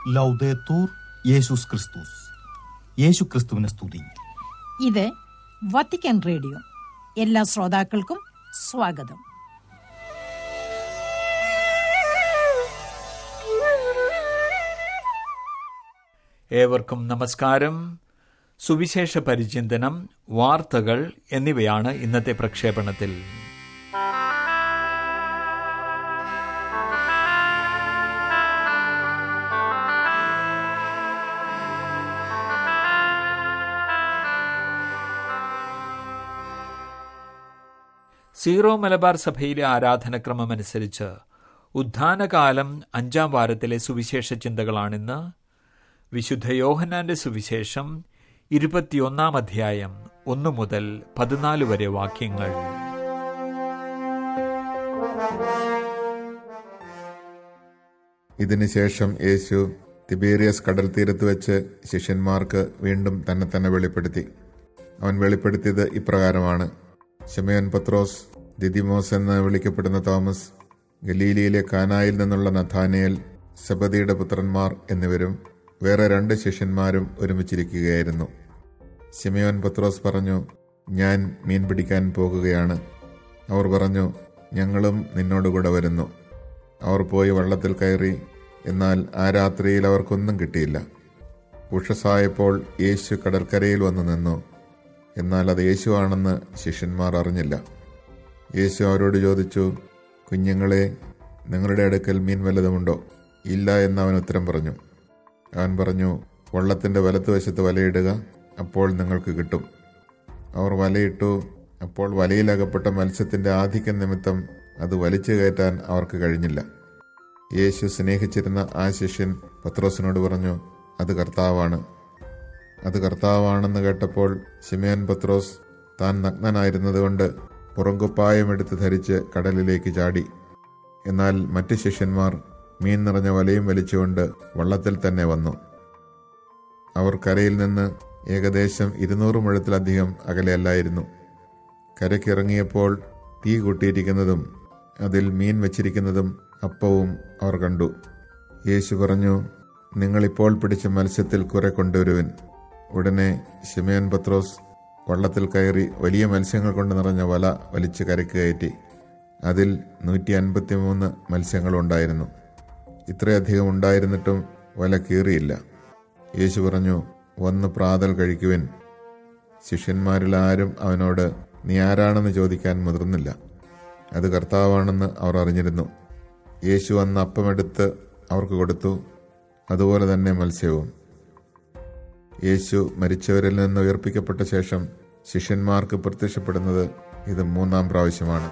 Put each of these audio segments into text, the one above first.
ലൗദേത്തൂർ യേശുസ് ക്രിസ്തുസ്. യേശു ക്രിസ്തുവിനെ സ്തുതി. ഇത് വത്തിക്കാൻ റേഡിയോ. എല്ലാ ശ്രോതാക്കൾക്കും സ്വാഗതം. ഏവർക്കും നമസ്കാരം. സുവിശേഷ പരിചിന്തനം, വാർത്തകൾ എന്നിവയാണ് ഇന്നത്തെ പ്രക്ഷേപണത്തിൽ. സീറോ മലബാർ സഭയിലെ ആരാധനക്രമമനുസരിച്ച് ഉദ്ധാനകാലം 5-ാം വാരത്തിലെ സുവിശേഷ ചിന്തകളാണിന്ന്. വിശുദ്ധ യോഹന്നാന്റെ സുവിശേഷം 21-ാം അധ്യായം 1 മുതൽ 14 വരെ വാക്യങ്ങൾ. ഇതിനുശേഷം യേശു തിബേരിയസ് കടൽ തീരത്ത് വെച്ച് ശിഷ്യന്മാർക്ക് വീണ്ടും തന്നെ വെളിപ്പെടുത്തി. അവൻ വെളിപ്പെടുത്തിയത് ഇപ്രകാരമാണ്: ശിമയോൻ പത്രോസ്, ദിദിമോസ് എന്ന് വിളിക്കപ്പെടുന്ന തോമസ്, ഗലീലിയിലെ കാനായിൽ നിന്നുള്ള നഥാനയേൽ, സെബദിയുടെ പുത്രന്മാർ എന്നിവരും വേറെ 2 ശിഷ്യന്മാരും ഒരുമിച്ചിരിക്കുകയായിരുന്നു. ശിമയോൻ പത്രോസ് പറഞ്ഞു, ഞാൻ മീൻ പിടിക്കാൻ പോകുകയാണ്. അവർ പറഞ്ഞു, ഞങ്ങളും നിന്നോടുകൂടെ വരുന്നു. അവർ പോയി വള്ളത്തിൽ കയറി. എന്നാൽ ആ രാത്രിയിൽ അവർക്കൊന്നും കിട്ടിയില്ല. ഉഷസ്സായപ്പോൾ യേശു കടൽക്കരയിൽ വന്നു നിന്നു. എന്നാൽ അത് യേശുവാണെന്ന് ശിഷ്യന്മാർ അറിഞ്ഞില്ല. യേശു അവരോട് ചോദിച്ചു, കുഞ്ഞുങ്ങളെ, നിങ്ങളുടെ അടുക്കൽ മീൻ വല്ലതുമുണ്ടോ? ഇല്ല എന്ന് അവൻ ഉത്തരം പറഞ്ഞു. അവൻ പറഞ്ഞു, വള്ളത്തിൻ്റെ വലത്തുവശത്ത് വലയിടുക, അപ്പോൾ നിങ്ങൾക്ക് കിട്ടും. അവർ വലയിട്ടു. അപ്പോൾ വലയിലകപ്പെട്ട മത്സ്യത്തിൻ്റെ ആധിക്യം നിമിത്തം അത് വലിച്ചു കയറ്റാൻ അവർക്ക് കഴിഞ്ഞില്ല. യേശു സ്നേഹിച്ചിരുന്ന ആ ശിഷ്യൻ പത്രോസിനോട് പറഞ്ഞു, അത് കർത്താവാണ്. അത് കർത്താവാണെന്ന് കേട്ടപ്പോൾ ശിമയോൻ പത്രോസ് താൻ നഗ്നനായിരുന്നതുകൊണ്ട് പുറങ്കുപ്പായം എടുത്ത് ധരിച്ച് കടലിലേക്ക് ചാടി. എന്നാൽ മറ്റ് ശിഷ്യന്മാർ മീൻ നിറഞ്ഞ വലയും വലിച്ചുകൊണ്ട് വള്ളത്തിൽ തന്നെ വന്നു. അവർ കരയിൽ നിന്ന് ഏകദേശം 200 മുഴത്തിലധികം അകലെയല്ലായിരുന്നു. കരയ്ക്കിറങ്ങിയപ്പോൾ തീ കൂട്ടിയിരിക്കുന്നതും അതിൽ മീൻ വച്ചിരിക്കുന്നതും അപ്പവും അവർ കണ്ടു. യേശു പറഞ്ഞു, നിങ്ങളിപ്പോൾ പിടിച്ച മത്സ്യത്തിൽ കുറെ കൊണ്ടുവരുവിൻ. ഉടനെ ശിമയോൻ പത്രോസ് വള്ളത്തിൽ കയറി വലിയ മത്സ്യങ്ങൾ കൊണ്ട് നിറഞ്ഞ വല വലിച്ച് കരയ്ക്ക് കയറ്റി. അതിൽ 153 മത്സ്യങ്ങളുണ്ടായിരുന്നു. ഇത്രയധികം ഉണ്ടായിരുന്നിട്ടും വല കീറിയില്ല. യേശു പറഞ്ഞു, വന്ന് പ്രാതൽ കഴിക്കുവിൻ. ശിഷ്യന്മാരിൽ ആരും അവനോട് നീ ആരാണെന്ന് ചോദിക്കാൻ മുതിർന്നില്ല. അത് കർത്താവാണെന്ന് അവർ അറിഞ്ഞിരുന്നു. യേശു അന്ന് അപ്പമെടുത്ത് അവർക്ക് കൊടുത്തു. അതുപോലെ തന്നെ മത്സ്യവും. യേശു മരിച്ചവരിൽ നിന്ന് ഉയർപ്പിക്കപ്പെട്ട ശേഷം ശിഷ്യന്മാർക്ക് പ്രത്യക്ഷപ്പെടുന്നത് ഇത് 3-ാം പ്രാവശ്യമാണ്.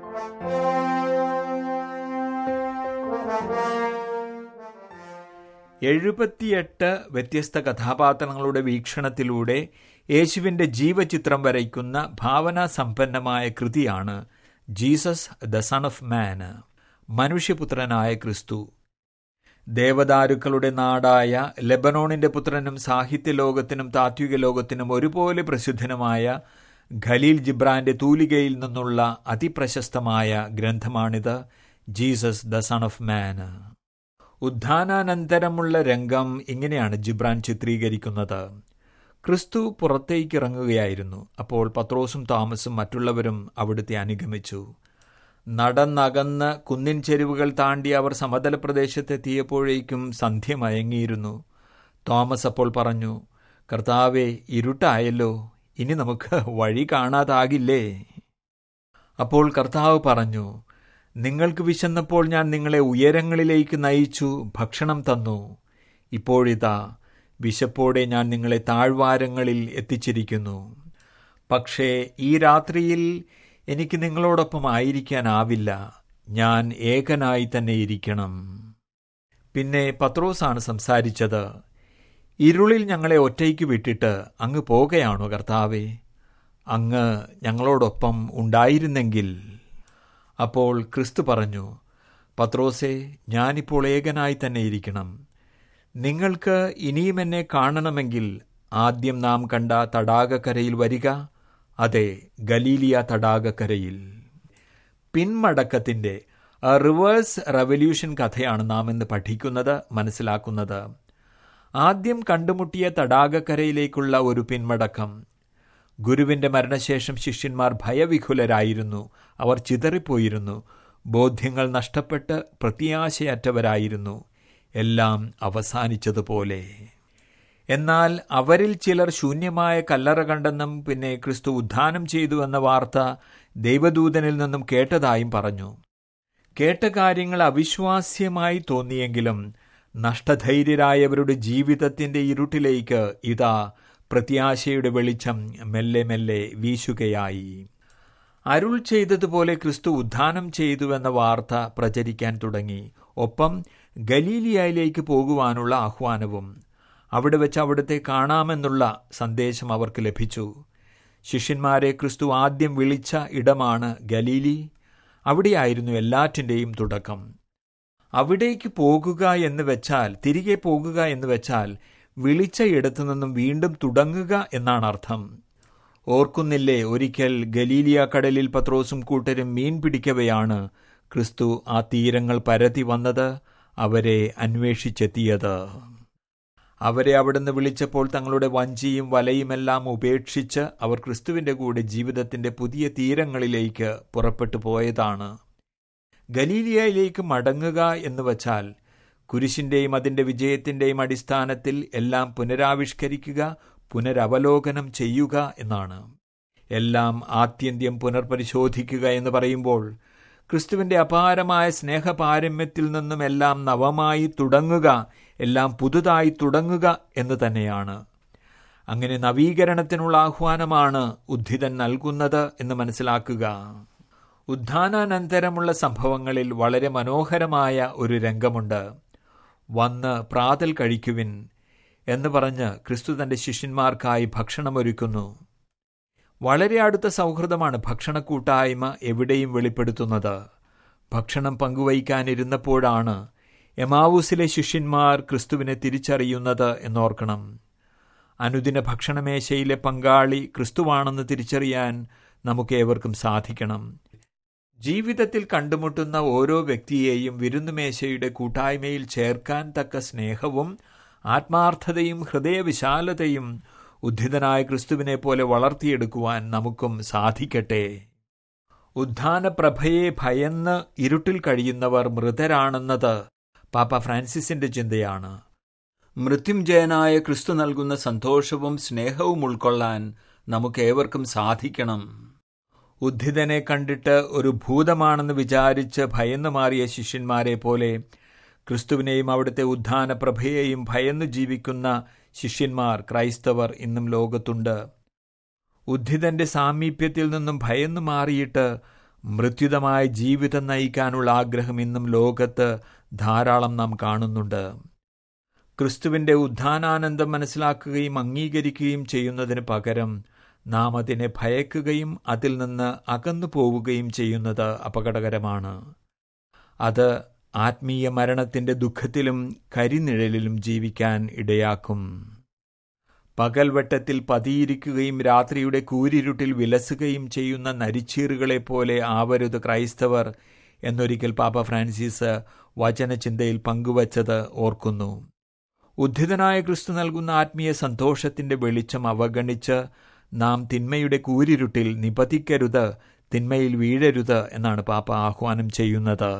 വ്യത്യസ്ത കഥാപാത്രങ്ങളുടെ വീക്ഷണത്തിലൂടെ യേശുവിൻ്റെ ജീവചിത്രം വരയ്ക്കുന്ന ഭാവനാസമ്പന്നമായ കൃതിയാണ് Jesus the son of man, മനുഷ്യപുത്രനായ ക്രിസ്തു. ദേവദാരുക്കളുടെ നാടായ ലെബനോണിന്റെ പുത്രനും സാഹിത്യലോകത്തിനും താത്വിക ലോകത്തിനും ഒരുപോലെ പ്രസിദ്ധനുമായ ഖലീൽ ജിബ്രാന്റെ തൂലികയിൽ നിന്നുള്ള അതിപ്രശസ്തമായ ഗ്രന്ഥമാണിത്, Jesus the son of man. ഉദ്ധാനാനന്തരമുള്ള രംഗം ഇങ്ങനെയാണ് ജിബ്രാൻ ചിത്രീകരിക്കുന്നത്. ക്രിസ്തു പുറത്തേക്കിറങ്ങുകയായിരുന്നു. അപ്പോൾ പത്രോസും തോമസും മറ്റുള്ളവരും അവിടുത്തെ അനുഗമിച്ചു. നടന്നകന്ന് കുന്നിൻ ചെരുവുകൾ താണ്ടി അവർ സമതല പ്രദേശത്തെത്തിയപ്പോഴേക്കും സന്ധ്യ മയങ്ങിയിരുന്നു. തോമസ് അപ്പോൾ പറഞ്ഞു, കർത്താവേ, ഇരുട്ടായല്ലോ, ഇനി നമുക്ക് വഴി കാണാതാകില്ലേ? അപ്പോൾ കർത്താവ് പറഞ്ഞു, നിങ്ങൾക്ക് വിശന്നപ്പോൾ ഞാൻ നിങ്ങളെ ഉയരങ്ങളിലേക്ക് നയിച്ചു ഭക്ഷണം തന്നു. ഇപ്പോഴിതാ വിശപ്പോടെ ഞാൻ നിങ്ങളെ താഴ്വാരങ്ങളിൽ എത്തിച്ചിരിക്കുന്നു. പക്ഷേ ഈ രാത്രിയിൽ എനിക്ക് നിങ്ങളോടൊപ്പം ആയിരിക്കാനാവില്ല. ഞാൻ ഏകനായി തന്നെ ഇരിക്കണം. പിന്നെ പത്രോസാണ് സംസാരിച്ചത്. ഇരുളിൽ ഞങ്ങളെ ഒറ്റയ്ക്ക് വിട്ടിട്ട് അങ്ങ് പോകുകയാണോ കർത്താവേ? അങ്ങ് ഞങ്ങളോടൊപ്പം ഉണ്ടായിരുന്നെങ്കിൽ. അപ്പോൾ ക്രിസ്തു പറഞ്ഞു, പത്രോസേ, ഞാനിപ്പോൾ ഏകനായി തന്നെ ഇരിക്കണം. നിങ്ങൾക്ക് ഇനിയും എന്നെ കാണണമെങ്കിൽ ആദ്യം നാം കണ്ട തടാകക്കരയിൽ വരിക. അതെ, ഗലീലിയ തടാകക്കരയിൽ. പിന്മടക്കത്തിൻ്റെ റിവേഴ്സ് റെവല്യൂഷൻ കഥയാണ് നാം ഇന്ന് പഠിക്കുന്നത്, മനസ്സിലാക്കുന്നത്. ആദ്യം കണ്ടുമുട്ടിയ തടാകക്കരയിലേക്കുള്ള ഒരു പിന്മടക്കം. ഗുരുവിന്റെ മരണശേഷം ശിഷ്യന്മാർ ഭയവിഹുലരായിരുന്നു. അവർ ചിതറിപ്പോയിരുന്നു. ബോധ്യങ്ങൾ നഷ്ടപ്പെട്ട് പ്രത്യാശയറ്റവരായിരുന്നു. എല്ലാം അവസാനിച്ചതുപോലെ. എന്നാൽ അവരിൽ ചിലർ ശൂന്യമായ കല്ലറ കണ്ടെന്നും പിന്നെ ക്രിസ്തു ഉത്ഥാനം ചെയ്തു എന്ന വാർത്ത ദൈവദൂതനിൽ നിന്നും കേട്ടതായും പറഞ്ഞു. കേട്ട കാര്യങ്ങൾ അവിശ്വാസ്യമായി തോന്നിയെങ്കിലും നഷ്ടധൈര്യരായവരുടെ ജീവിതത്തിന്റെ ഇരുട്ടിലേക്ക് ഇതാ പ്രത്യാശയുടെ വെളിച്ചം മെല്ലെ മെല്ലെ വീശുകയായി. അരുൾ ചെയ്തതുപോലെ ക്രിസ്തു ഉത്ഥാനം ചെയ്തുവെന്ന വാർത്ത പ്രചരിക്കാൻ തുടങ്ങി. ഒപ്പം ഗലീലിയയിലേക്ക് പോകുവാനുള്ള ആഹ്വാനവും. അവിടെ വെച്ച് അവിടുത്തെ കാണാമെന്നുള്ള സന്ദേശം അവർക്ക് ലഭിച്ചു. ശിഷ്യന്മാരെ ക്രിസ്തു ആദ്യം വിളിച്ച ഇടമാണ് ഗലീലി. അവിടെയായിരുന്നു എല്ലാറ്റിൻ്റെയും തുടക്കം. അവിടേക്ക് പോകുക എന്ന് വെച്ചാൽ, തിരികെ പോകുക എന്ന് വെച്ചാൽ വിളിച്ച ഇടത്തു നിന്നും വീണ്ടും തുടങ്ങുക എന്നാണ് അർത്ഥം. ഓർക്കുന്നില്ലേ, ഒരിക്കൽ ഗലീലിയ കടലിൽ പത്രോസും കൂട്ടരും മീൻ പിടിക്കവെയാണ് ക്രിസ്തു ആ തീരങ്ങൾ പരതി വന്നത്, അവരെ അന്വേഷിച്ചെത്തിയത്. അവരെ അവിടുന്ന് വിളിച്ചപ്പോൾ തങ്ങളുടെ വഞ്ചിയും വലയുമെല്ലാം ഉപേക്ഷിച്ച് അവർ ക്രിസ്തുവിൻ്റെ കൂടെ ജീവിതത്തിൻ്റെ പുതിയ തീരങ്ങളിലേക്ക് പുറപ്പെട്ടു പോയതാണ്. ഗലീലിയയിലേക്ക് മടങ്ങുക എന്ന് വച്ചാൽ കുരിശിൻ്റെയും അതിൻ്റെ വിജയത്തിൻ്റെയും അടിസ്ഥാനത്തിൽ എല്ലാം പുനരാവിഷ്കരിക്കുക, പുനരവലോകനം ചെയ്യുക എന്നാണ്. എല്ലാം ആത്യന്ത്യം പുനർപരിശോധിക്കുക എന്ന് പറയുമ്പോൾ ക്രിസ്തുവിൻ്റെ അപാരമായ സ്നേഹപാരമ്യത്തിൽ നിന്നും എല്ലാം നവമായി തുടങ്ങുക, എല്ലാം പുതുതായി തുടങ്ങുക എന്ന് തന്നെയാണ്. അങ്ങനെ നവീകരണത്തിനുള്ള ആഹ്വാനമാണ് ഉദ്ധിതൻ നൽകുന്നത് എന്ന് മനസ്സിലാക്കുക. ഉത്ഥാനാനന്തരമുള്ള സംഭവങ്ങളിൽ വളരെ മനോഹരമായ ഒരു രംഗമുണ്ട്. വന്ന് പ്രാതൽ കഴിക്കുവിൻ എന്ന് പറഞ്ഞ് ക്രിസ്തു തൻ്റെ ശിഷ്യന്മാർക്കായി ഭക്ഷണമൊരുക്കുന്നു. വളരെ അടുത്ത സൗഹൃദമാണ് ഭക്ഷണക്കൂട്ടായ്മ എവിടെയും വെളിപ്പെടുത്തുന്നത്. ഭക്ഷണം പങ്കുവയ്ക്കാനിരുന്നപ്പോഴാണ് എമാവൂസിലെ ശിഷ്യന്മാർ ക്രിസ്തുവിനെ തിരിച്ചറിയുന്നത് എന്നോർക്കണം. അനുദിന ഭക്ഷണമേശയിലെ പങ്കാളി ക്രിസ്തുവാണെന്ന് തിരിച്ചറിയാൻ നമുക്കേവർക്കും സാധിക്കണം. ജീവിതത്തിൽ കണ്ടുമുട്ടുന്ന ഓരോ വ്യക്തിയെയും വിരുന്നുമേശയുടെ കൂട്ടായ്മയിൽ ചേർക്കാൻ തക്ക സ്നേഹവും ആത്മാർത്ഥതയും ഹൃദയവിശാലതയും ഉദ്ധിതനായ ക്രിസ്തുവിനെ പോലെ വളർത്തിയെടുക്കുവാൻ നമുക്കും സാധിക്കട്ടെ. ഉത്ഥാനപ്രഭയെ ഭയന്ന് ഇരുട്ടിൽ കഴിയുന്നവർ മൃതരാണെന്നത് പാപ്പ ഫ്രാൻസിസിന്റെ ചിന്തയാണ്. മൃത്യുഞ്ജയനായ ക്രിസ്തു നൽകുന്ന സന്തോഷവും സ്നേഹവും ഉൾക്കൊള്ളാൻ നമുക്കേവർക്കും സാധിക്കണം. ഉദ്ധിതനെ കണ്ടിട്ട് ഒരു ഭൂതമാണെന്ന് വിചാരിച്ച് ഭയന്നു മാറിയ ശിഷ്യന്മാരെ പോലെ ക്രിസ്തുവിനെയും അവിടുത്തെ ഉത്ഥാനപ്രഭയെയും ഭയന്നു ജീവിക്കുന്ന ശിഷ്യന്മാർ, ക്രൈസ്തവർ ഇന്നും ലോകത്തുണ്ട്. ഉദ്ധിതന്റെ സാമീപ്യത്തിൽ നിന്നും ഭയന്നു മാറിയിട്ട് മൃത്യുതമായ ജീവിതം നയിക്കാനുള്ള ആഗ്രഹം ഇന്നും ലോകത്ത് ധാരാളം നാം കാണുന്നുണ്ട്. ക്രിസ്തുവിൻ്റെ ഉത്ഥാനാനന്ദം മനസ്സിലാക്കുകയും അംഗീകരിക്കുകയും ചെയ്യുന്നതിന് പകരം നാം അതിനെ ഭയക്കുകയും അതിൽ നിന്ന് അകന്നു പോവുകയും ചെയ്യുന്നത് അപകടകരമാണ്. അത് ആത്മീയ മരണത്തിൻ്റെ ദുഃഖത്തിലും കരിനിഴലിലും ജീവിക്കാൻ ഇടയാക്കും. പകൽവെട്ടത്തിൽ പതിയിരിക്കുകയും രാത്രിയുടെ കൂരിരുട്ടിൽ വിലസുകയും ചെയ്യുന്ന നരിച്ചീറുകളെപ്പോലെ ആവരുത് ക്രൈസ്തവർ എന്നൊരിക്കൽ പാപ്പ ഫ്രാൻസിസ് വചനചിന്തയിൽ പങ്കുവച്ചത് ഓർക്കുന്നു. ഉദ്ധിതനായ ക്രിസ്തു നൽകുന്ന ആത്മീയ സന്തോഷത്തിൻ്റെ വെളിച്ചം അവഗണിച്ച് നാം തിന്മയുടെ കൂരിരുട്ടിൽ നിപതിക്കരുത്, തിന്മയിൽ വീഴരുത് എന്നാണ് പാപ്പ ആഹ്വാനം ചെയ്യുന്നത്.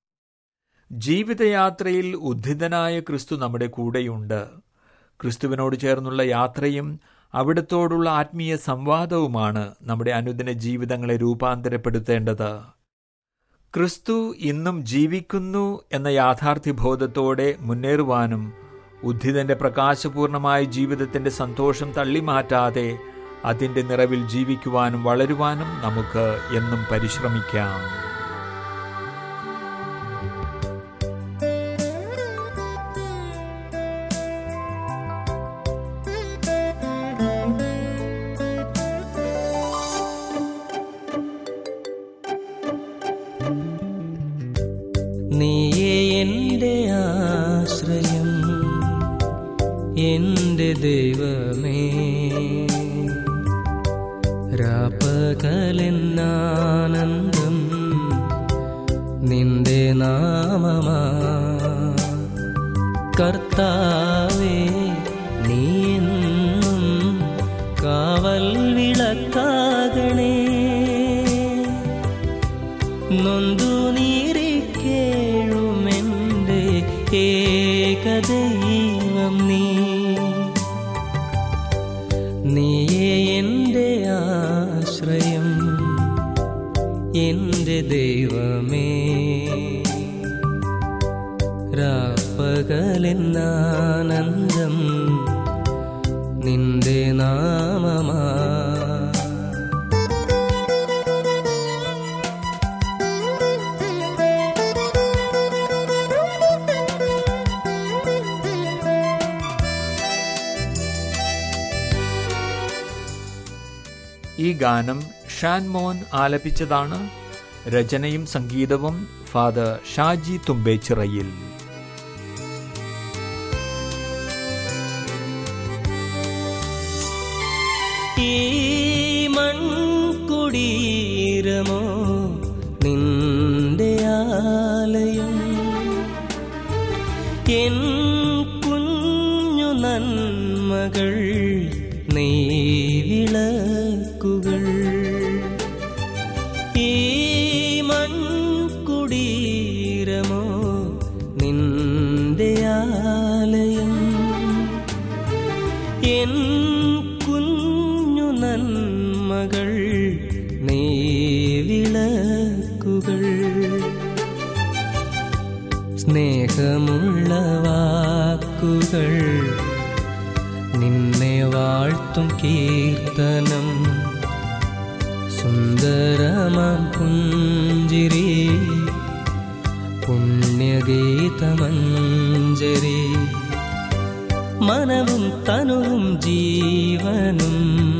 ജീവിതയാത്രയിൽ ഉദ്ധിതനായ ക്രിസ്തു നമ്മുടെ കൂടെയുണ്ട്. ക്രിസ്തുവിനോട് ചേർന്നുള്ള യാത്രയും അവിടത്തോടുള്ള ആത്മീയ സംവാദവുമാണ് നമ്മുടെ അനുദിന ജീവിതങ്ങളെ രൂപാന്തരപ്പെടുത്തേണ്ടത്. ക്രിസ്തു ഇന്നും ജീവിക്കുന്നു എന്ന യാഥാർത്ഥ്യബോധത്തോടെ മുന്നേറുവാനും ഉദ്ധിതന്റെ പ്രകാശപൂർണമായ ജീവിതത്തിന്റെ സന്തോഷം തള്ളിമാറ്റാതെ അതിന്റെ നിറവിൽ ജീവിക്കുവാനും വളരുവാനും നമുക്ക് എന്നും പരിശ്രമിക്കാം. നീയേ എൻ്റെ ആശ്രയം, എൻ്റെ ദൈവമേ, രാപ്പകലെന്നാനന്ദം നിന്റെ നാമമാ. കർത്താവേ ആശ്രയം എന്റെ ദൈവമേ. രാപ്പകലെന്നാനന്ദം നിന്റെ നാമമാ. ഈ ഗാനം ഷാൻമോൻ ആലപിച്ചതാണ്. രചനയും സംഗീതവും ഫാദർ ഷാജി തുമ്പേച്ചിറയിൽ. ഈ മൺകുടീരമോ നിന്റെ ആലയം, എൻ കുഞ്ഞു നന്മകൾ നെയ്വിളക്കുകൾ. ഈ മൺകുടീരമോ നിന്റെ ആലയം, എൻ കുഞ്ഞു നന്മകൾ നെയ്വിളക്കുകൾ. സ്നേഹമുള്ള വാക്കുകൾ നിന്നെ വാഴ്ത്തും കീർത്തനം, സുന്ദരമാം പുഞ്ചിരി പുണ്യഗീതമഞ്ജരി. മനവും തനുവും ജീവനും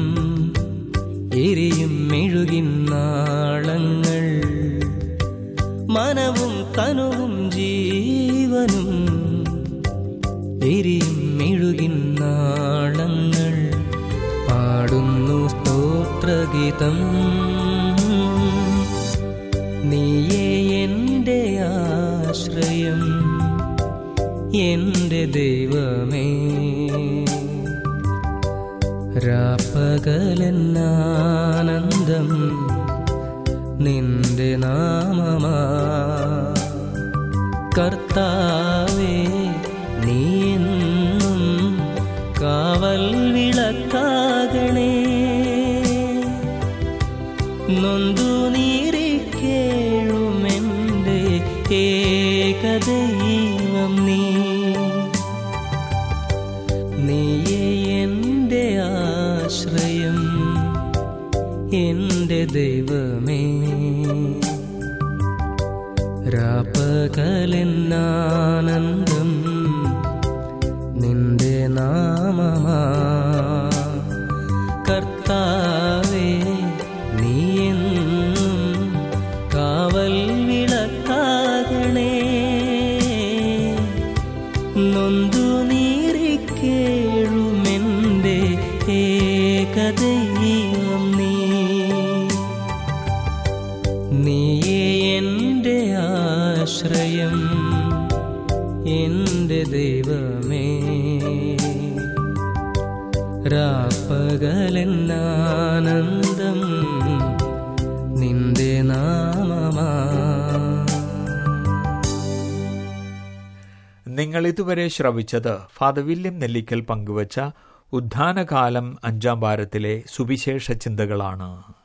എരിയും മെഴുകിൻ നാളങ്ങൾ. മനവും തനുവും ജീവനും എരിയും മെഴുകിൻ നാളങ്ങൾ. പാടുന്നു സ്തോത്രഗീതം നീയേ എന്റെ ആശ്രയം എന്റെ ദൈവമേ. രാപ്പകലെന്നാനന്ദം നിന്റെ നാമമാ. കർത്താവേ നീ എന്നും കാവൽ വിളക്കാകണേ. നൊന്തു നീറിക്കേഴുമെന്റെ ഏകദൈവം നീ. നീയേ എന്റെ ആശ്രയം എന്റെ ദൈവമേ. രാപ്പകലെന്നാനന്ദം നിന്റെ നാമമാ. കർത്താവേ നീ എന്നും കാവൽ വിളക്കാകണേ. നൊന്തു നീറിക്കേഴുമെന്റെ ഏകദൈവം നീ. നീയേ എന്റെ ആശ്രയം എന്റെ ദൈവമേ. രാപ്പകലെന്നാനന്ദം നിന്റെ നാമമാ. നിങ്ങൾ ഇതുവരെ ശ്രവിച്ചത് ഫാദർ വില്യം നെല്ലിക്കൽ പങ്കുവച്ച ഉദ്ധാനകാലം 5-ാം വാരത്തിലെ സുവിശേഷ ചിന്തകളാണ്.